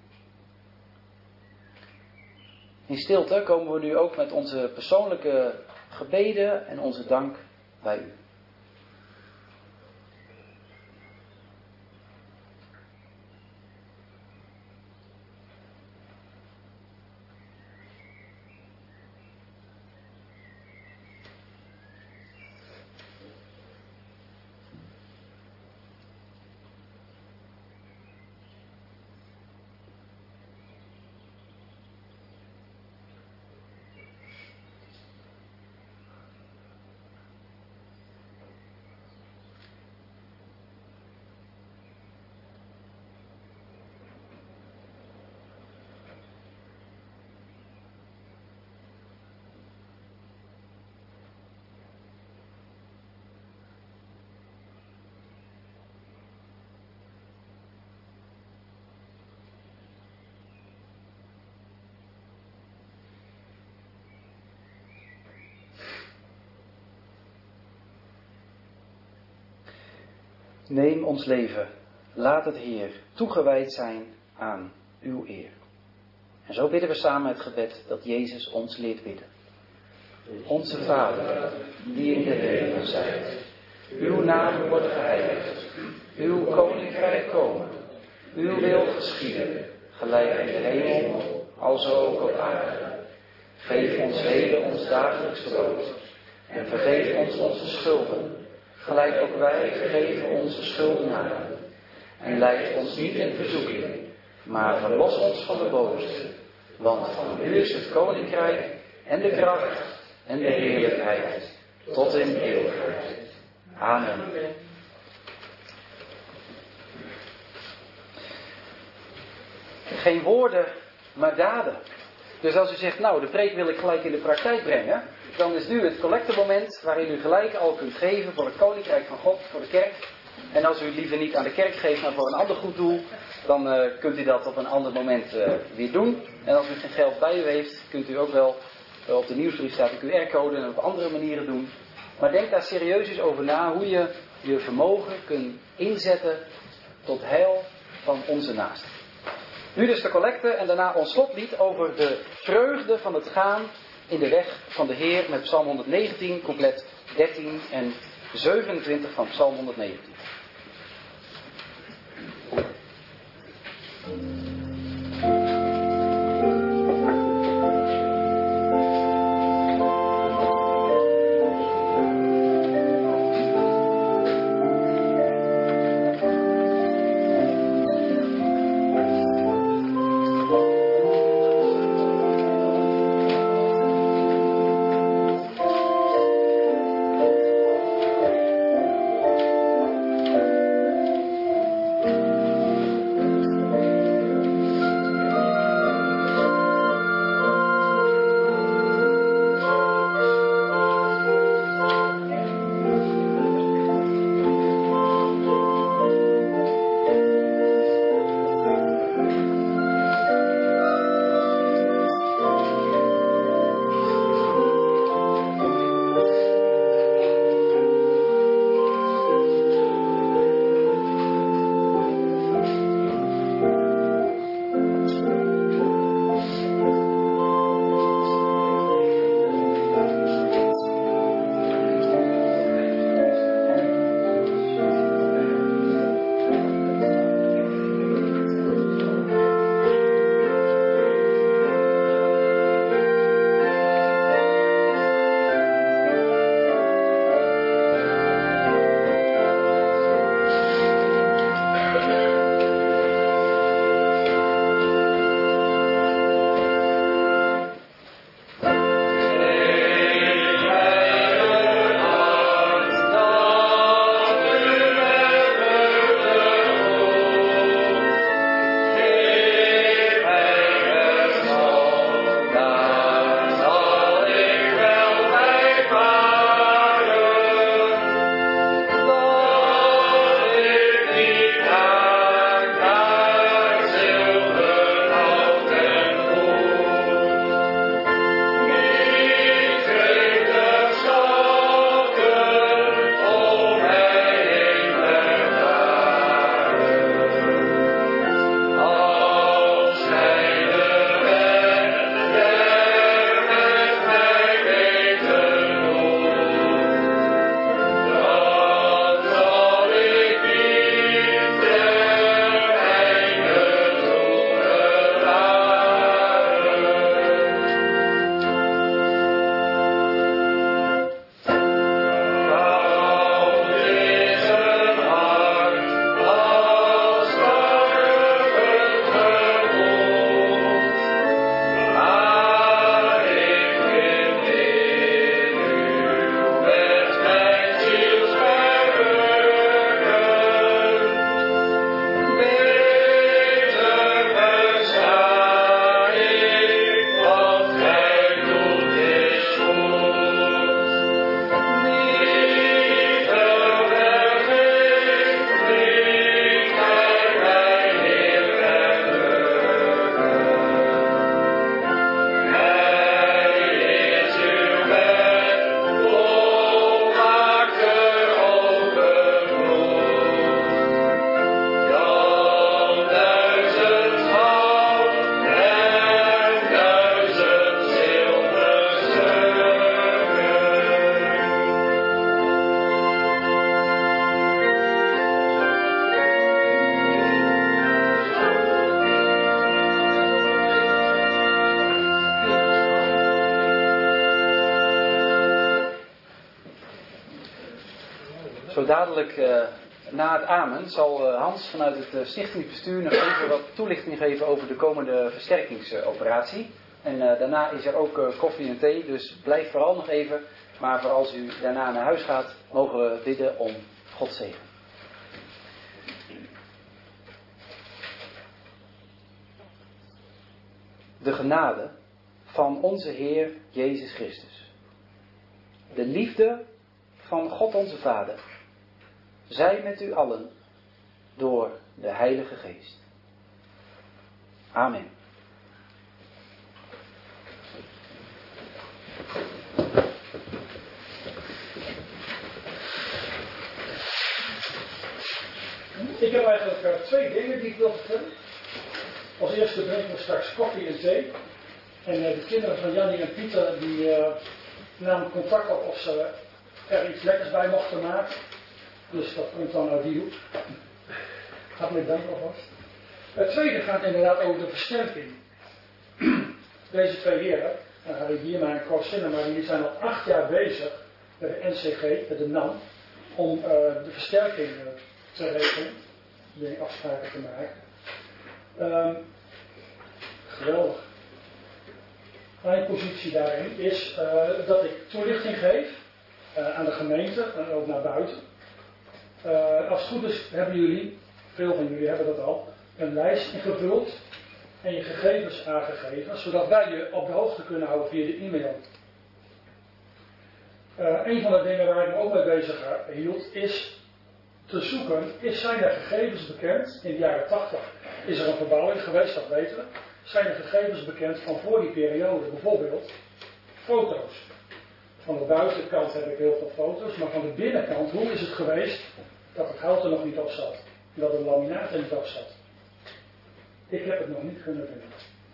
In stilte komen we nu ook met onze persoonlijke gebeden en onze dank bij u. Neem ons leven, laat het Heer toegewijd zijn aan uw eer. En zo bidden we samen het gebed dat Jezus ons leert bidden. Onze Vader, die in de hemel zijt, uw naam wordt geheiligd, uw koninkrijk komen, uw wil geschieden, gelijk in de hemel, alzo ook op aarde. Geef ons heden ons dagelijks brood en vergeef ons onze schulden, gelijk ook wij vergeven onze schuldenaren. En leid ons niet in verzoeking, maar verlos ons van de boze. Want van u is het koninkrijk en de kracht en de heerlijkheid tot in eeuwigheid. Amen. Geen woorden, maar daden. Dus als u zegt, nou, de preek wil ik gelijk in de praktijk brengen, dan is nu het collectemoment waarin u gelijk al kunt geven voor het koninkrijk van God, voor de kerk. En als u het liever niet aan de kerk geeft, maar voor een ander goed doel, dan kunt u dat op een ander moment weer doen. En als u geen geld bij u heeft, kunt u ook wel, op de nieuwsbrief staat de QR-code en op andere manieren doen. Maar denk daar serieus eens over na hoe je je vermogen kunt inzetten tot heil van onze naasten. Nu dus de collecte en daarna ons slotlied over de vreugde van het gaan in de weg van de Heer met Psalm 119, couplet 13 en 27 van Psalm 119. Zo dadelijk na het amen zal Hans vanuit het stichtingsbestuur nog even wat toelichting geven over de komende versterkingsoperatie. En daarna is er ook koffie en thee, dus blijf vooral nog even. Maar voor als u daarna naar huis gaat, mogen we bidden om Gods zegen. De genade van onze Heer Jezus Christus. De liefde van God onze Vader. Zij met u allen door de Heilige Geest. Amen. Ik heb eigenlijk 2 dingen die ik wil vertellen. Als eerste drinken we straks koffie en thee. En de kinderen van Jannie en Pieter die namen contact op of ze er iets lekkers bij mochten maken. Dus dat komt dan uit die hoek. Hartelijk dank alvast. Het tweede gaat inderdaad over de versterking. Deze 2 heren, Harry Bierma en Cor Sinema, die zijn al 8 jaar bezig met de NCG, met de NAM, om de versterking te regelen. Afspraken te maken. Geweldig. Mijn positie daarin is dat ik toelichting geef aan de gemeente en ook naar buiten. Als het goed is hebben jullie, veel van jullie hebben dat al, een lijst ingevuld en je gegevens aangegeven, zodat wij je op de hoogte kunnen houden via de e-mail. Een van de dingen waar ik me ook mee bezig hield is te zoeken, zijn er gegevens bekend, in de jaren 80 is er een verbouwing geweest, dat weten we. Zijn er gegevens bekend van voor die periode, bijvoorbeeld foto's. Van de buitenkant heb ik heel veel foto's, maar van de binnenkant, hoe is het geweest dat het hout er nog niet op zat? En dat het laminaat er niet op zat? Ik heb het nog niet kunnen vinden.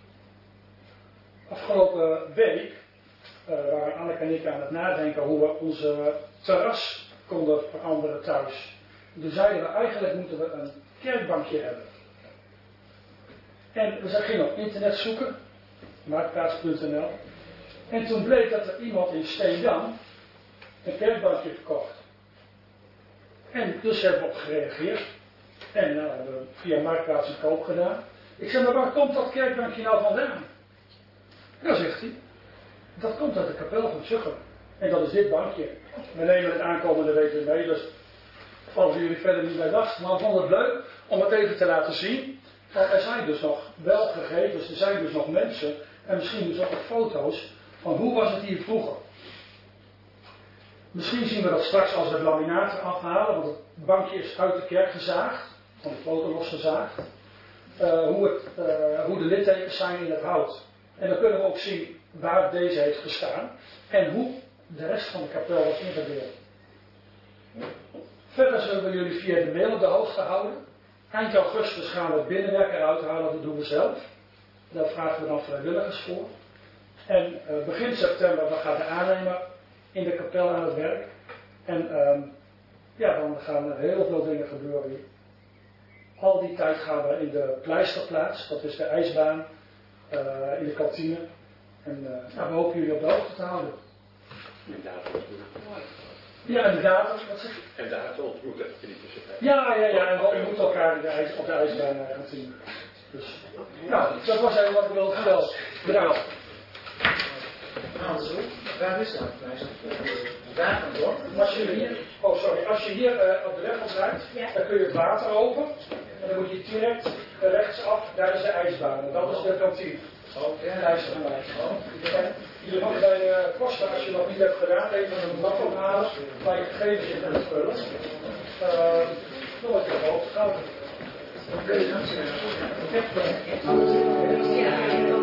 Afgelopen week waren Anneke en ik aan het nadenken hoe we onze terras konden veranderen thuis. Toen zeiden we, eigenlijk moeten we een kerkbankje hebben. En we gingen op internet zoeken, marktplaats.nl. En toen bleek dat er iemand in Steendam een kerkbankje verkocht. En dus hebben we op gereageerd. En hebben we via Marktplaats een koop gedaan. Ik zeg, maar waar komt dat kerkbankje nou vandaan? En dan zegt hij, dat komt uit de kapel van Tjuchem. En dat is dit bankje. We nemen het aankomende week weer mee, dus vallen jullie verder niet bij last. Maar we vonden het leuk om het even te laten zien. Want er zijn dus nog wel gegevens, er zijn dus nog mensen en misschien dus ook foto's van hoe was het hier vroeger. Misschien zien we dat straks als we het laminaat afhalen, want het bankje is uit de kerk gezaagd, van de foto losgezaagd. Hoe de littekens zijn in het hout. En dan kunnen we ook zien waar deze heeft gestaan en hoe de rest van de kapel was ingedeeld. Verder zullen we jullie via de mail op de hoogte houden. Eind augustus gaan we het binnenwerk eruit halen, dat doen we zelf. Daar vragen we dan vrijwilligers voor. En begin september dan gaat de aannemer in de kapel aan het werk. En dan gaan er heel veel dingen gebeuren hier. Al die tijd gaan we in de pleisterplaats, dat is de ijsbaan, in de kantine. En we hopen jullie op de hoogte te houden. Ja, en de datum, wat zeg je? En daar te ontmoeten in die tussentijd. Ja, en we ontmoeten elkaar op de ijsbaan gaan zien. Dus, nou, dat was even wat ik wilde vertellen. Bedankt. Hans, waar is dat? Daar van door. Als je hier op de weg oprijdt, dan kun je het water over. En dan moet je direct rechtsaf, daar is de ijsbaan. En dat is de kantine. Je mag bij de kosten, als je nog niet hebt gedaan, even een blad ophalen waar je gegevens in kunt vullen. Dan word je op hoogte gehouden. Oké, dankjewel.